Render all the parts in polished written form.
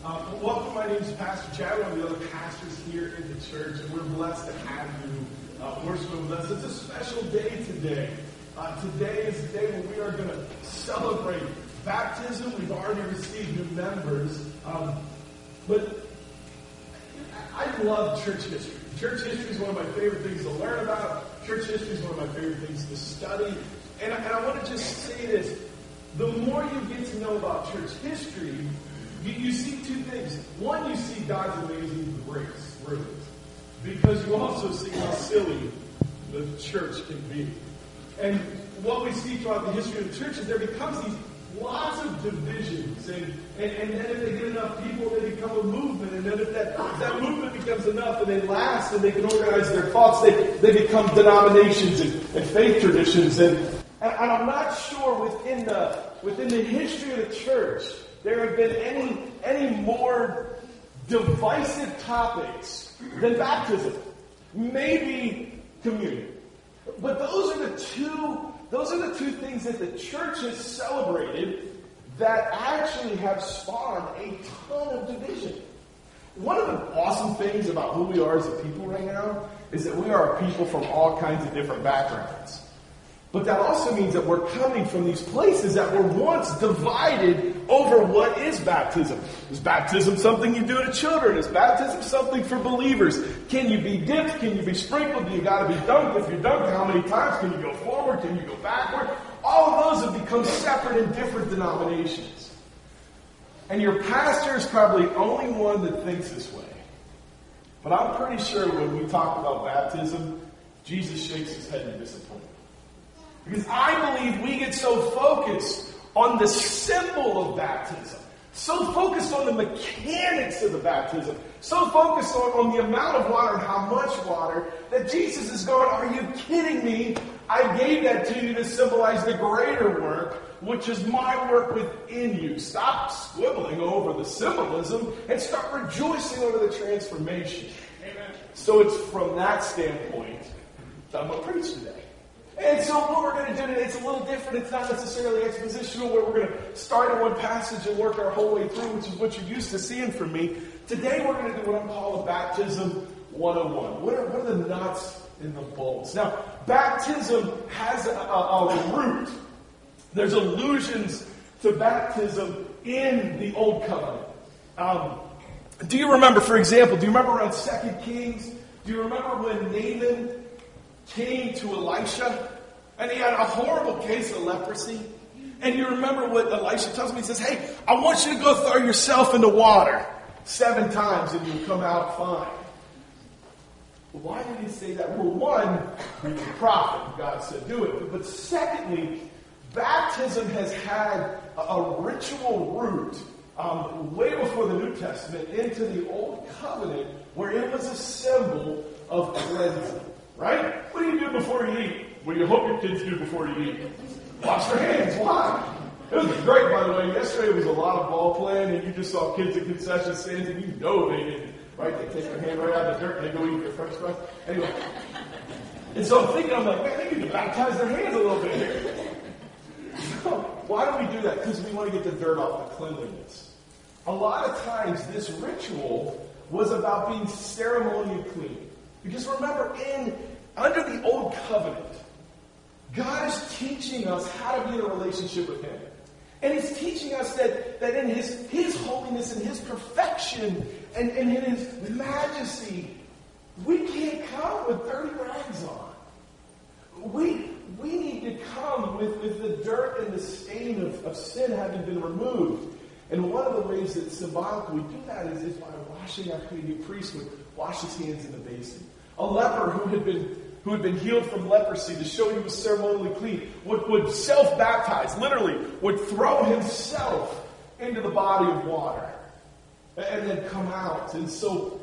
Welcome, my name is Pastor Chad, one of the other pastors here in the church, and we're blessed to have you worshiping with us. It's a special day today. Today is the day when we are going to celebrate baptism. We've already received new members, but I love church history. Church history is one of my favorite things to learn about. Church history is one of my favorite things to study. And I want to just say this. The more you get to know about church history, you see two things. One, you see God's amazing grace through it. Because you also see how silly the church can be. And what we see throughout the history of the church is there becomes these lots of divisions. And then if they get enough people, they become a movement. And then if that movement becomes enough and they last and they can organize their thoughts, they become denominations and faith traditions. And I'm not sure within the history of the church there have been any more divisive topics than baptism. Maybe communion. But those are the two things that the church has celebrated that actually have spawned a ton of division. One of the awesome things about who we are as a people right now is that we are a people from all kinds of different backgrounds. But that also means that we're coming from these places that were once divided over what is baptism. Is baptism something you do to children? Is baptism something for believers? Can you be dipped? Can you be sprinkled? You got to be dunked. If you're dunked, how many times? Can you go forward? Can you go backward? All of those have become separate and different denominations. And your pastor is probably the only one that thinks this way. But I'm pretty sure when we talk about baptism, Jesus shakes his head in disappointment. Because I believe we get so focused on the symbol of baptism, so focused on the mechanics of the baptism, so focused on the amount of water and how much water, that Jesus is going, are you kidding me? I gave that to you to symbolize the greater work, which is my work within you. Stop squibbling over the symbolism and start rejoicing over the transformation. Amen. So it's from that standpoint that I'm going to preach today. And so what we're going to do today, it's a little different. It's not necessarily expositional where we're going to start in one passage and work our whole way through, which is what you're used to seeing from me. Today we're going to do what I'm calling Baptism 101. What are the nuts and the bolts? Now, baptism has a root. There's allusions to baptism in the Old Covenant. Do you remember, for example, around 2 Kings? Do you remember when Naaman came to Elisha, and he had a horrible case of leprosy? And you remember what Elisha tells him? He says, hey, I want you to go throw yourself into water 7 times and you'll come out fine. Why did he say that? Well, one, he's a prophet. God said do it. But secondly, baptism has had a ritual root way before the New Testament into the Old Covenant, where it was a symbol of cleansing. Right? What do you do before you eat? What do you hope your kids do before you eat? Wash their hands. Why? It was great, by the way. Yesterday was a lot of ball playing, and you just saw kids at concession stands, and you know they didn't. Right? They take their hand right out of the dirt, and they go eat their French fries. Anyway. And so I'm thinking, I'm like, man, they need to baptize their hands a little bit here. So, why do we do that? Because we want to get the dirt off the cleanliness. A lot of times, this ritual was about being ceremonially clean. Because remember, under the Old Covenant, God is teaching us how to be in a relationship with Him. And He's teaching us that in His holiness and His perfection and in His majesty, we can't come with dirty rags on. We need to come with the dirt and the stain of sin having been removed. And one of the ways that symbolically we do that is by washing. Our Canadian priest would wash his hands in the basin. A leper who had been healed from leprosy to show he was ceremonially clean would self-baptize, literally, would throw himself into the body of water and then come out. And so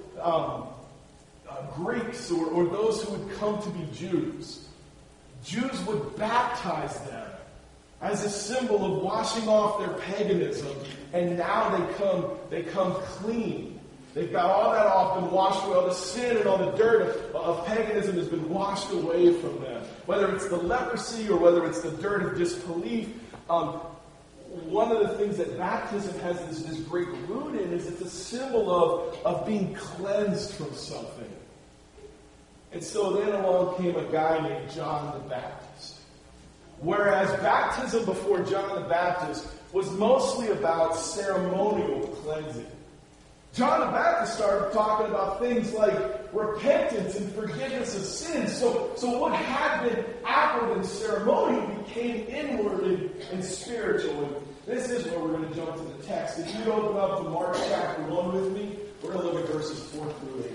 Greeks or those who would come to be Jews would baptize them as a symbol of washing off their paganism, and now they come clean. They've got all that off, been washed away. All the sin and all the dirt of paganism has been washed away from them. Whether it's the leprosy or whether it's the dirt of disbelief, one of the things that baptism has this great root in is it's a symbol of being cleansed from something. And so then along came a guy named John the Baptist. Whereas baptism before John the Baptist was mostly about ceremonial cleansing. John the Baptist started talking about things like repentance and forgiveness of sins. So what had been outward and ceremonial became inward and spiritual. And this is where we're going to jump to the text. If you open up to Mark chapter 1 with me, we're going to look at verses 4 through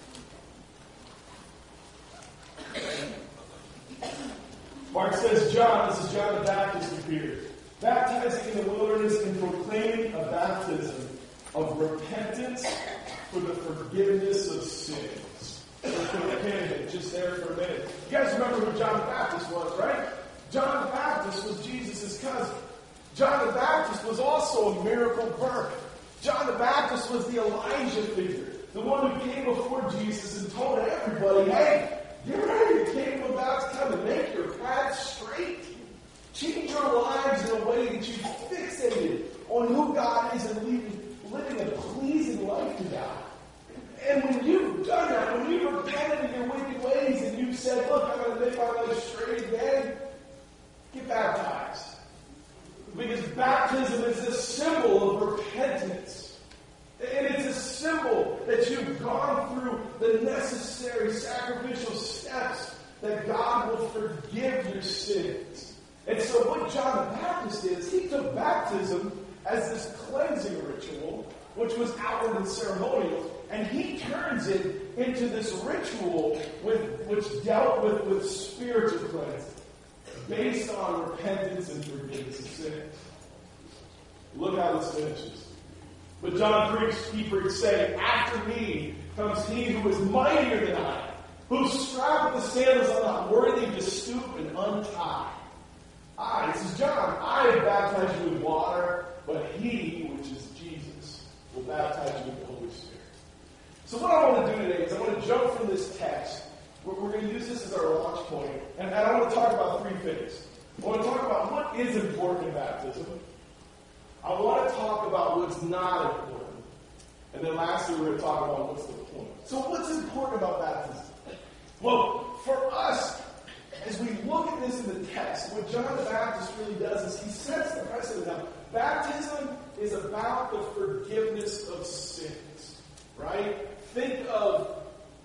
8. Mark says, this is John the Baptist appeared, baptizing in the wilderness and proclaiming a baptism of repentance for the forgiveness of sins. Let's put a pin in it just there for a minute. You guys remember who John the Baptist was, right? John the Baptist was Jesus' cousin. John the Baptist was also a miracle birth. John the Baptist was the Elijah figure, the one who came before Jesus and told everybody, hey, get ready, the kingdom of God's coming. Make your path straight. Change your lives in a way that you fixated on who God is and living a pleasing life to God. And when you've done that, when you've repented of your wicked ways and you've said, look, I'm going to make my life straight again, get baptized. Because baptism is a symbol of repentance. And it's a symbol that you've gone through the necessary sacrificial steps that God will forgive your sins. And so what John the Baptist did is he took baptism as this cleansing ritual, which was outward and ceremonial, and he turns it into this ritual which dealt with spiritual cleansing, based on repentance and forgiveness of sins. Look how this finishes. But John preached, saying, after me comes he who is mightier than I, whose strap of the sandals I'm not worthy to stoop and untie. This is John. I have baptized you with water, but he, which is Jesus, will baptize you with the Holy Spirit. So what I want to do today is I want to jump from this text. We're going to use this as our launch point, and I want to talk about three things. I want to talk about what is important in baptism. I want to talk about what's not important. And then lastly, we're going to talk about what's the point. So what's important about baptism? Well, for us, as we look at this in the text, what John the Baptist really does is he sets the precedent now. Baptism is about the forgiveness of sins, right? Think of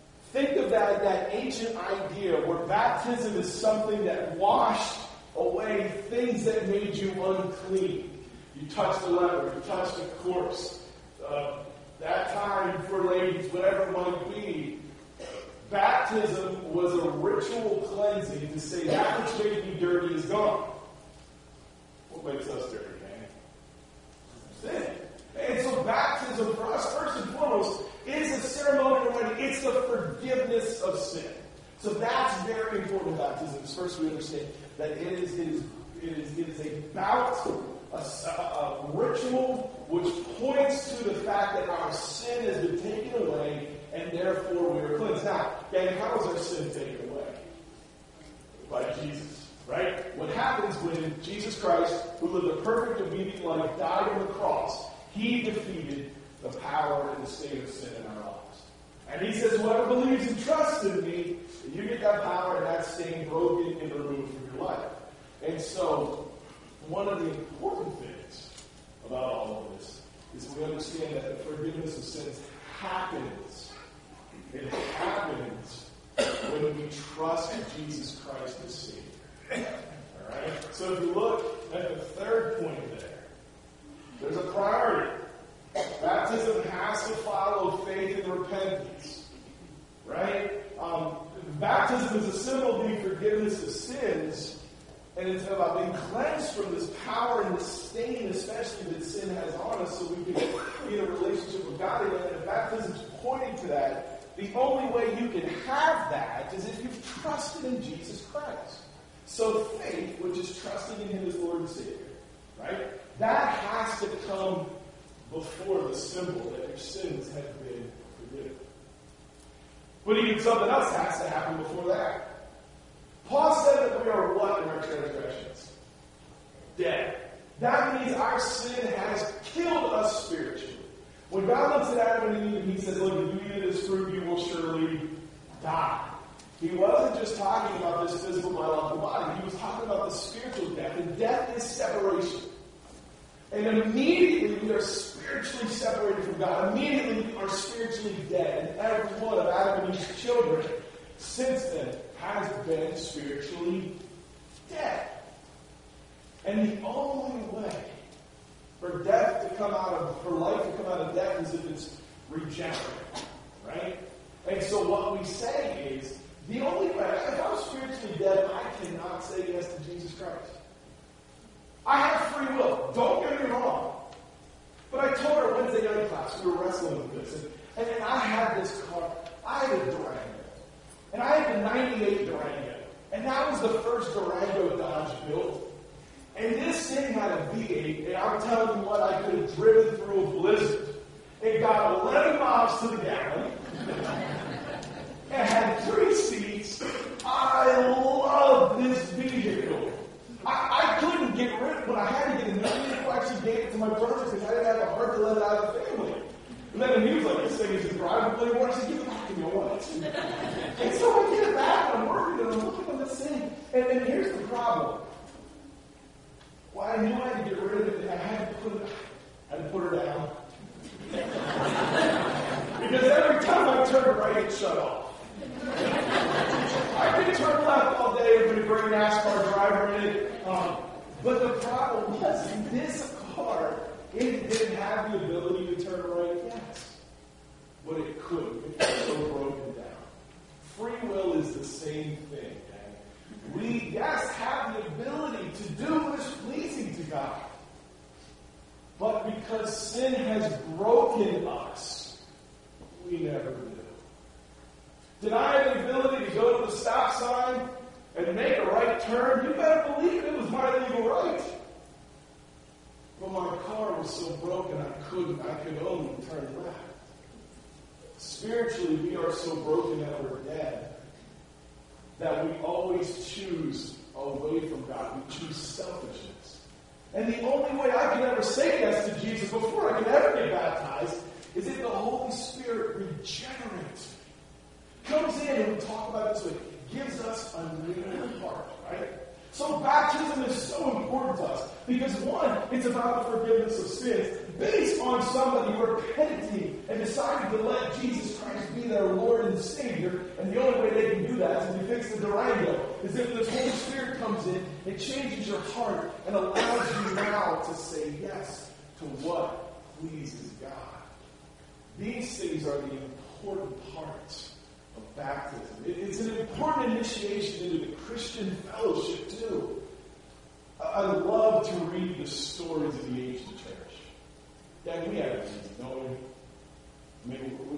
that ancient idea where baptism is something that washed away things that made you unclean. You touched the leper, you touched the corpse, that time for ladies, whatever it might be. Baptism was a ritual cleansing to say that which made me dirty is gone. What makes us dirty, man? Sin. And so baptism for us, first and foremost, is a ceremonial remedy. It's the forgiveness of sin. So that's very important in baptism. First, we understand that it is about a ritual which points to the fact that our sin has been taken away and therefore we are cleansed. Now, gang, how is our sin taken away? By Jesus, right? What happens when Jesus Christ, who lived a perfect obedient life, died on the cross, he defeated the power and the state of sin in our lives. And he says, whoever believes and trusts in me, you get that power and that stain broken and removed from your life. And so, one of the important things about all of this is we understand that the forgiveness of sins happens. It happens when we trust in Jesus Christ as Savior. All right? So if you look at the third point there's a priority. Baptism has to follow faith and repentance. Right? Baptism is a symbol of the forgiveness of sins. And it's about being cleansed from this power and this stain, especially that sin has on us, so we can be in a relationship with God again. And if baptism's pointing to that, the only way you can have that is if you've trusted in Jesus Christ. So faith, which is trusting in Him as Lord and Savior, right? That has to come before the symbol that your sins have been forgiven. But even something else has to happen before that. Paul said that we are what in our transgressions? Dead. That means our sin has killed us spiritually. When God looks at Adam and Eve and he says, look, if you eat of this fruit, you will surely die. He wasn't just talking about this physical biological body. He was talking about the spiritual death. And death is separation. And immediately we are spiritually separated from God. Immediately we are spiritually dead. And every one of Adam and Eve's children since then has been spiritually dead. And the only way for death to come out of, for life to come out of death is if it's regenerated. Right? And so what we say is, the only way, if I'm spiritually dead, I cannot say yes to Jesus Christ. I have free will. Don't get me wrong. But I told her Wednesday night class, we were wrestling with this, and I had this car. I had a Durango. And I had the 98 Durango. And that was the first Durango Dodge built. And this thing had a V8, and I'm telling you what, I could have driven through a blizzard. It got 11 miles to the gallon. It had 3 seats. I love this vehicle. I couldn't get rid of it, but I had to get a new vehicle. I actually gave it to my brother because I didn't have a heart to let it out of the family. And then he was like, this thing isn't drivable anymore. I said, give it back to me, I want it. And so I get it back, and I'm working, and I'm looking at this thing. And here's the problem. Well, I knew I had to get rid of it, and I had to put her down. Because every time I turned right, it shut off. I could turn left all day with a great NASCAR driver in it. But the problem was, this car, it didn't have the ability to turn right, yes. But it couldn't. It was so broken down. Free will is the same thing. Okay? We, yes, have the ability to do what is pleasing to God. But because sin has broken us, we never do. Did I have the ability to go to the stop sign and make a right turn? You better believe it was my legal right. But my car was so broken I could only turn left. Spiritually, we are so broken that we're dead that we always choose away from God. We choose selfishness. And the only way I can ever say yes to Jesus before I can ever get baptized is if the Holy Spirit regenerates me. Comes in, and we talk about this, it gives us a new heart, right? So baptism is so important to us because, one, it's about the forgiveness of sins based on somebody repenting and deciding to let Jesus Christ be their Lord and Savior. And the only way they can do that is if they fix the Durango, is if the Holy Spirit comes in, it changes your heart and allows you now to say yes to what pleases God. These things are the important parts of baptism. It's an important initiation into the Christian fellowship too. I love to read the stories of the ancient church. Yeah, we have these, don't we? I mean,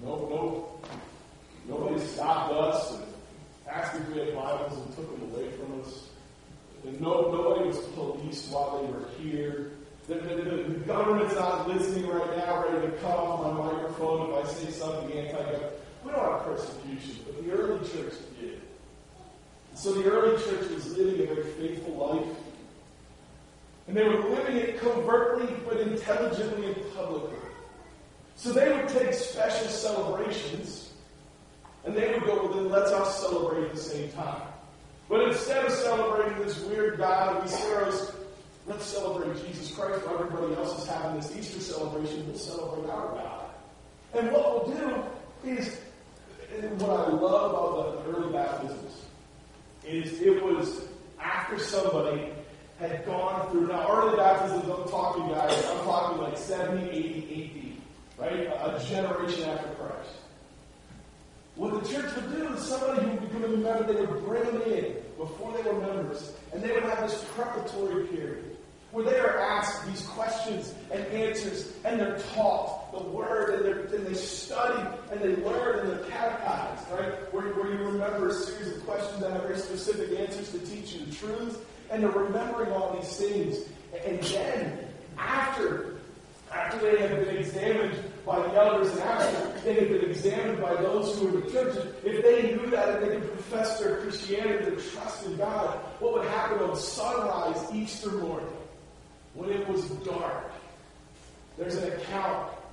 nobody stopped us and asked if we had Bibles and took them away from us. And nobody was policed while they were here. The government's not listening right now, ready to cut off my microphone if I say something anti-government. We don't have persecution, but the early church did. So the early church was living a very faithful life. And they were living it covertly, but intelligently and publicly. So they would take special celebrations, and they would go, well, then let's us celebrate at the same time. But instead of celebrating this weird God of these heroes, let's celebrate Jesus Christ while everybody else is having this Easter celebration. We'll celebrate our God. And what we'll do is, what I love about the early baptisms is it was after somebody had gone through, now early baptisms, I'm talking like 70, 80 AD, right? A generation after Christ. What the church would do is somebody who would become a member, they would bring them in before they were members, and they would have this preparatory period where they are asked these questions and answers, and they're taught the word, and they study, and they learn, and they're catechized, right? Where you remember a series of questions that have very specific answers to teach you the truth, and they're remembering all these things. And then, after they have been examined by the elders, and after they have been examined by those who are in the church, if they knew that and they could profess their Christianity, their trust in God, what would happen on sunrise Easter morning, when it was dark? There's an account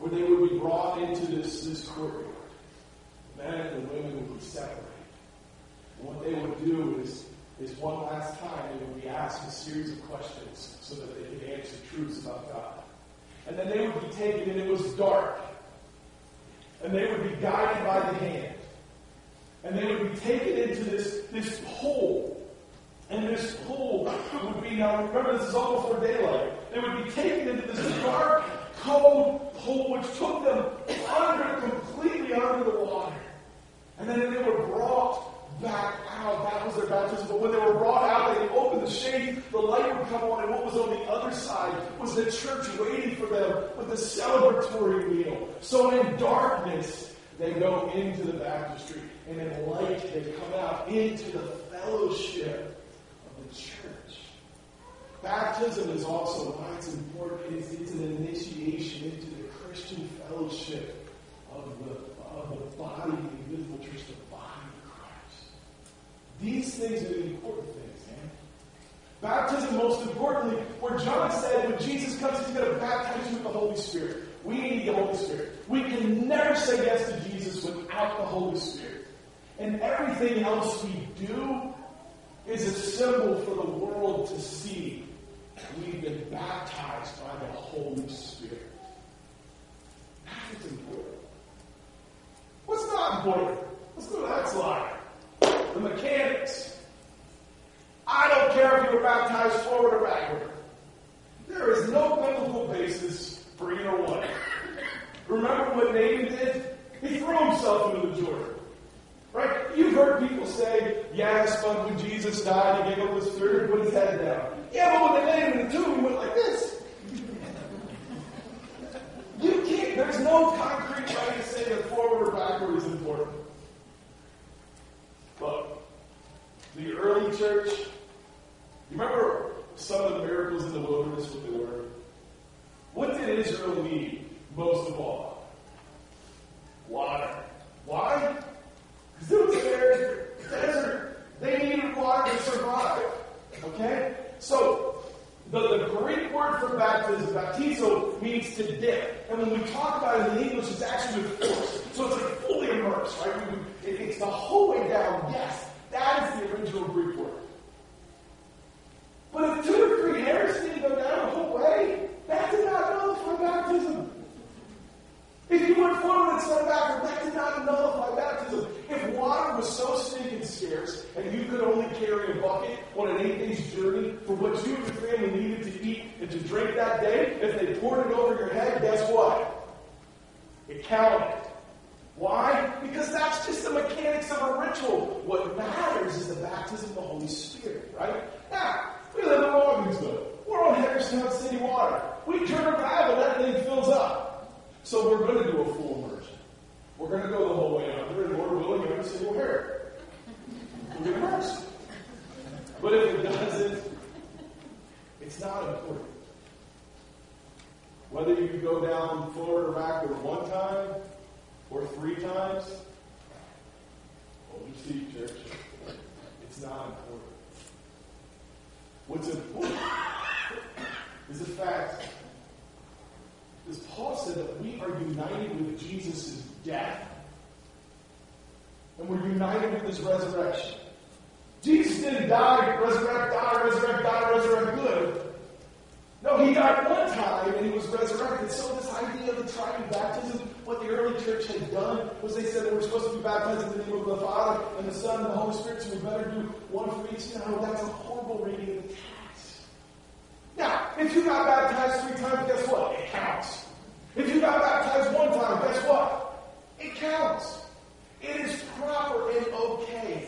where they would be brought into this courtyard. Men and the women would be separated. And what they would do is one last time they would be asked a series of questions so that they could answer truths about God. And then they would be taken, and it was dark. And they would be guided by the hand. And they would be taken into this pool. And this pool would be, now remember this is all before daylight. They would be taken into this dark, cold pool which took them completely under the water. And then they were brought back out. That was their baptism. But when they were brought out, they opened the shade, the light would come on, and what was on the other side was the church waiting for them with the celebratory meal. So in darkness, they go into the baptistry, and in light, they come out into the fellowship of the church. Baptism is also why it's important. It's an initiation into the Christian fellowship of the body, the visible church, the body of Christ. These things are the important things, man. Baptism, most importantly, where John said when Jesus comes, he's going to baptize you with the Holy Spirit. We need the Holy Spirit. We can never say yes to Jesus without the Holy Spirit. And everything else we do is a symbol for the world to see. We've been baptized by the Holy Spirit. That's important. What's not important? Let's go to that slide. The mechanics. I don't care if you were baptized forward or backward. There is no biblical basis for either one. Remember what Naaman did? He threw himself into the Jordan. Right? You've heard people say, yes, but when Jesus died, he gave up his spirit and put his head down. Yeah, but when they laid him in the tomb, he went like this. You can't, there's no concrete way to say that forward or backward is important. But the early church, you remember some of the miracles in the wilderness, what they were? What did Israel need most of all? Water. Why? Because it was their desert. They needed water to survive. Okay? So, the Greek word for baptism, baptizo, means to dip. And when we talk about it in English, it's actually with force. So it's like fully immersed, right? It's the whole way down. Yes, that is the original Greek word. But if 2 or 3 hairs didn't go down the whole way, that did not nullify baptism. If you went forward instead of backward, that did not nullify baptism. If water was so stinking scarce, and you could only carry a bucket on an 8-day journey for what you and your family needed to eat and to drink that day, if they poured it over your head, guess what? It counted. Why? Because that's just the mechanics of a ritual. What matters is the baptism of the Holy Spirit, right? Now, we live in Logan'sville. We're on Henderson City Water. We turn a valve and that thing fills up. So we're going to do a full immersion. We're going to go the whole way under, and Lord willing, every single hair. We'll get immersed. But if it doesn't, it's not important. Whether you go down forward or backward 1 time or 3 times, hold your seat, church. It's not important. What's important is the fact, as Paul said, that we are united with Jesus' death, and we're united with his resurrection. Jesus didn't die, resurrect good. No, he died one time and he was resurrected. So this idea of the triune baptism, what the early church had done was they said that we're supposed to be baptized in the name of the Father and the Son and the Holy Spirit, so we better do one for each. No, that's a horrible reading of the text. Now, if you got baptized 3 times, guess what? It counts. If you got baptized 1 time, guess what? It counts. It is proper and okay,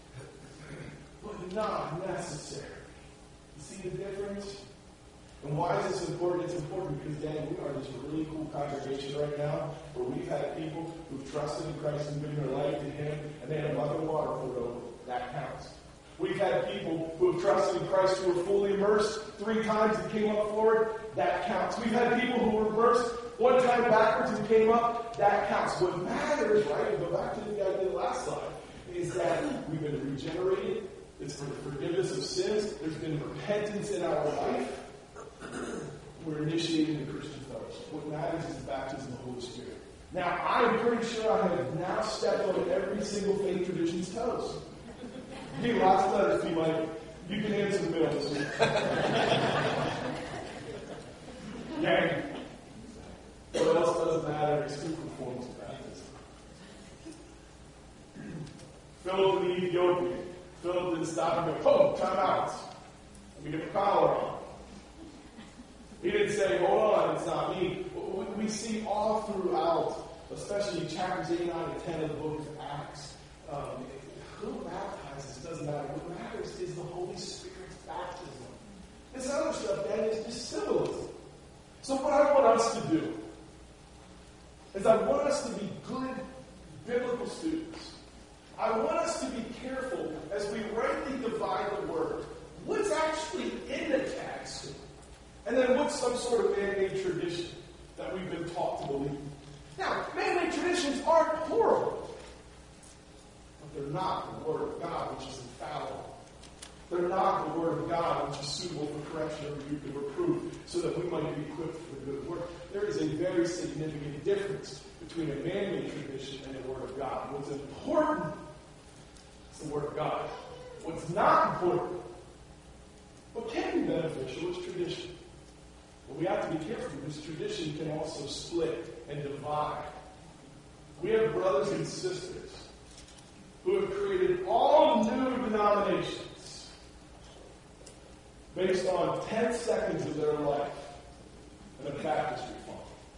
but not necessary. You see the difference? And why is this important? It's important because, Dan, we are this really cool congregation right now where we've had people who've trusted in Christ and given their life to him, and they had a bucket of water poured over. That counts. We've had people who have trusted in Christ who were fully immersed 3 times and came up forward. That counts. We've had people who were immersed 1 time backwards and came up. That counts. What matters, right, and go back to the guy did the last slide, is that we've been regenerated. It's for the forgiveness of sins. There's been repentance in our life. We're initiating the Christian fellowship. what matters is the baptism of the Holy Spirit. Now, I'm pretty sure I have now stepped on every single faith tradition's toes. Give me lots of letters, P. Mike. You can answer the middle this week. Gang. What else doesn't matter is who performs the baptism. Philip the Ethiopian. Philip didn't stop and go, oh, time out. Let me get the collar on. He didn't say, hold on, it's not me. We see all throughout, especially chapters 8, 9, and 10 of the book of Acts, who baptizes doesn't matter. What matters is the Holy Spirit's baptism. This other stuff, then, is just symbolism. So what I want us to do is I want us to be good biblical students. I want us to be careful as we rightly divide the word. What's actually in the text? And then what's some sort of man-made tradition that we've been taught to believe? Now, man-made traditions aren't horrible. But they're not the Word of God, which is infallible. They're not the Word of God, which is suitable for correction, rebuke, and reproof, so that we might be equipped for the good work. There is a very significant difference between a man-made tradition and the Word of God. What's important is the Word of God. What's not important, what can be beneficial, is tradition. But we have to be careful because tradition can also split and divide. We have brothers and sisters who have created all new denominations based on 10 seconds of their life in a baptistry fund.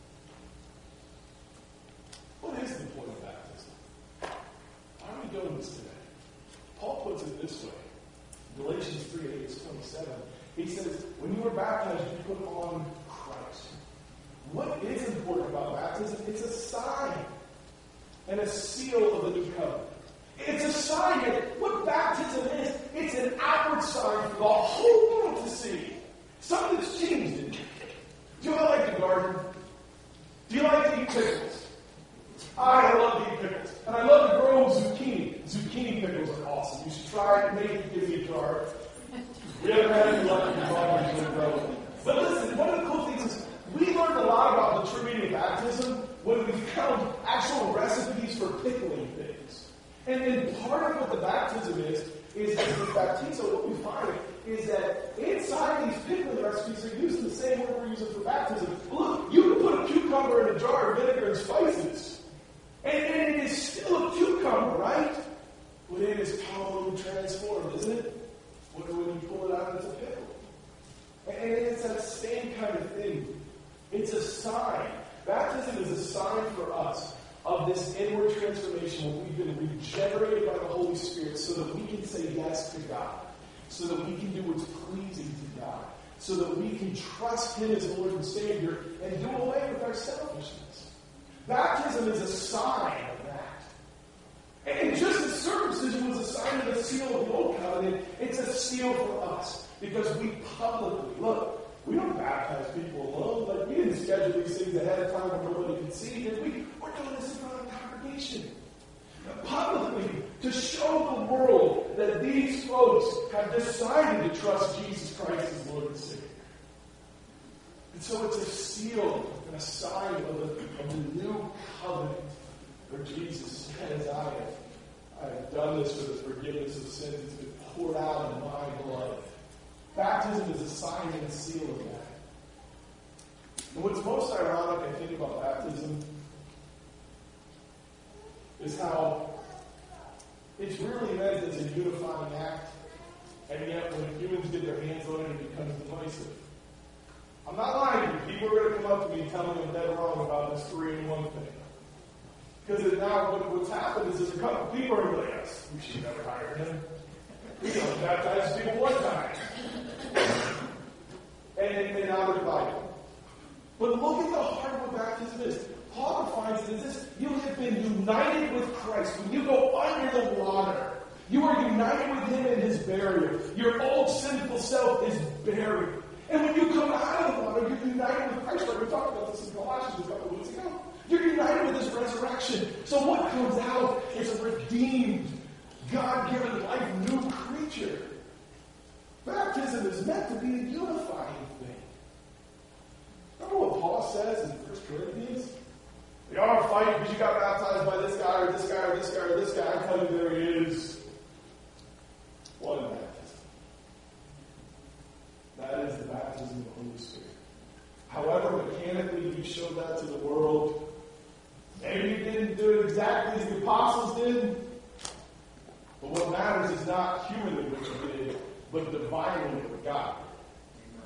What is the point of baptism? Why are we doing this today? Paul puts it this way. Galatians 3:8-27. He says, when you are baptized, you put on Christ. What is important about baptism? It's a sign and a seal of the new covenant. It's a sign that what baptism is, it's an outward sign for the whole world to see. Something's changed in you. Do you like to garden? Do you like to eat pickles? I love to eat pickles. And I love to grow zucchini. Zucchini pickles are awesome. You should try it. Maybe give me a jar. We haven't had any luck in the garden. But listen, one of the cool things is we learned a lot about the true meaning of baptism when we found actual recipes for pickling things. And then part of what the baptism is the baptizo, what we find is that inside these pickling recipes are using the same word we're using for baptism. Look, you can put a cucumber in a jar of vinegar and spices. And it is still a cucumber, right? But it is totally transformed, isn't it? When you pull it out, it's a pickle. And it's that same kind of thing. It's a sign. Baptism is a sign for us of this inward transformation where we've been regenerated by the Holy Spirit so that we can say yes to God, so that we can do what's pleasing to God, so that we can trust Him as Lord and Savior and do away with our selfishness. Baptism is a sign of that. And just as circumcision was a sign of the seal of the Old Covenant, it's a seal for us because we publicly, look, we don't baptize people alone. Like, we didn't schedule these things ahead of time where nobody could see. Did we? We're doing this in front of the congregation. Publicly, to show the world that these folks have decided to trust Jesus Christ as Lord and Savior. And so it's a seal and a sign of the new covenant where Jesus says, I have done this for the forgiveness of sins. It's been poured out in my blood. Baptism is a sign and a seal of that. And what's most ironic, I think, about baptism is how it's really meant as a unifying act, and yet when humans get their hands on it, it becomes divisive. I'm not lying to you. People are going to come up to me and tell me I'm dead wrong about this 3-in-1 thing. Because now what's happened is there's a couple people who are like, yes, we should never hire him. We don't baptize people one time. And now they're divided. But look at the heart of what baptism is. Paul defines it as this. You have been united with Christ. When you go under the water, you are united with Him in His burial. Your old sinful self is buried. And when you come out of the water, you're united with Christ. Like we talked about this in Colossians a couple of weeks ago. You're united with His resurrection. So what comes out is a redeemed, God-given life, new creature. Baptism is meant to be a unifying thing. Remember what Paul says in world. Maybe you didn't do it exactly as the apostles did. But what matters is not humanly what you did, but divinely what God did.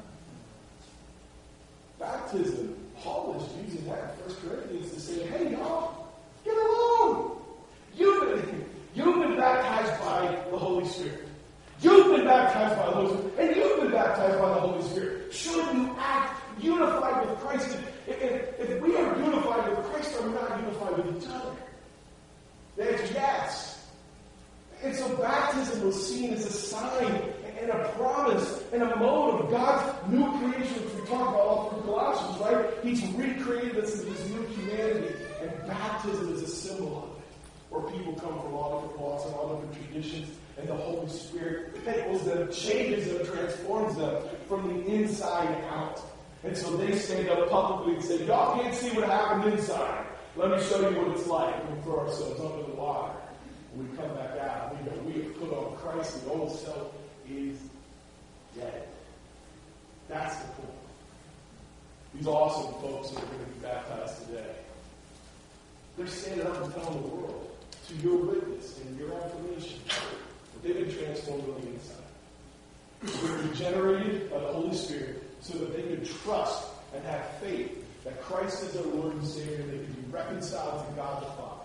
Baptism, Paul is using that in 1 Corinthians to say, hey, y'all, get along. You've been baptized by the Holy Spirit. You've been baptized by the Holy Spirit. And you've been baptized by the Holy Spirit. Should you act unified with Christ? If we are unified with Christ, are we not unified with each other? The answer is yes. And so baptism was seen as a sign and a promise and a mode of God's new creation, which we talk about all through Colossians, right? He's recreated us into this new humanity. And baptism is a symbol of it, where people come from all different walks and all different traditions, and the Holy Spirit enables them, changes them, transforms them from the inside out. And so they stand up publicly and say, y'all can't see what happened inside. Let me show you what it's like when we throw ourselves under the water. When we come back out, we have put on Christ. The old self is dead. That's the point. These awesome folks that are going to be baptized today, they're standing up and telling the world, to your witness and your affirmation, that they've been transformed on the inside. They're regenerated by the Holy Spirit so that they can trust and have faith that Christ is their Lord and Savior, and they can be reconciled to God the Father.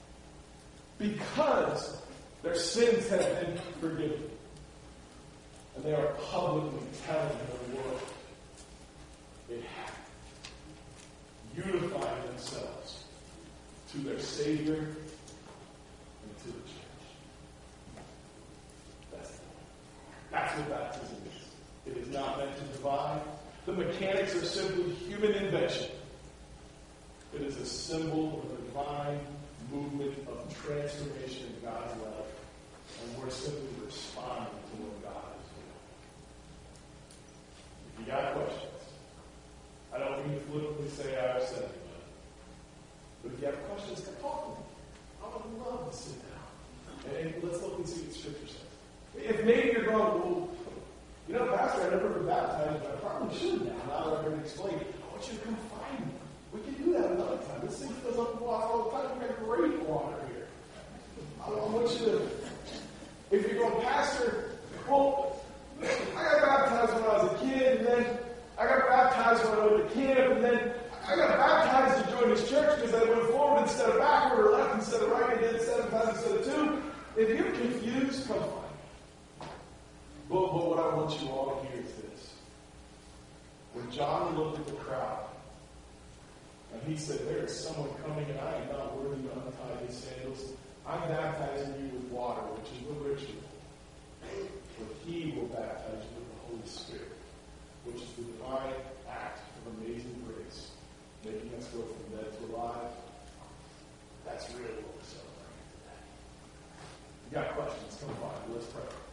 Because their sins have been forgiven. And they are publicly telling the world it happened. Unifying themselves to their Savior and to the church. That's what baptism is. It is not meant to divide. The mechanics are simply human invention. It is a symbol of a divine movement of transformation in God's life. And we're simply responding to what God is doing. If you got questions, I don't mean to flippantly say I've said it. But if you have questions, come talk to me. I would love to sit down. And let's look and see what Scripture says. If maybe you're going, well, Pastor, I never been baptized, but I probably should now that I've been explained. I want you to come find me. We can do that another time. This thing fills up with water all the time. We've got great water here. I want you to, if you're going, Pastor, well, I got baptized when I was a kid, and then I got baptized when I went to camp, and then I got baptized to join this church because I went forward instead of backward, or left instead of right, and did 7 times instead of 2. If you're confused, come find me. But what I want you all to hear is this. When John looked at the crowd, and he said, there is someone coming, and I am not worthy to untie his sandals. I'm baptizing you with water, which is the ritual. But he will baptize you with the Holy Spirit, which is the divine act of amazing grace, making us go from dead to alive. That's really what we're celebrating today. If you got questions, come by. Let's pray.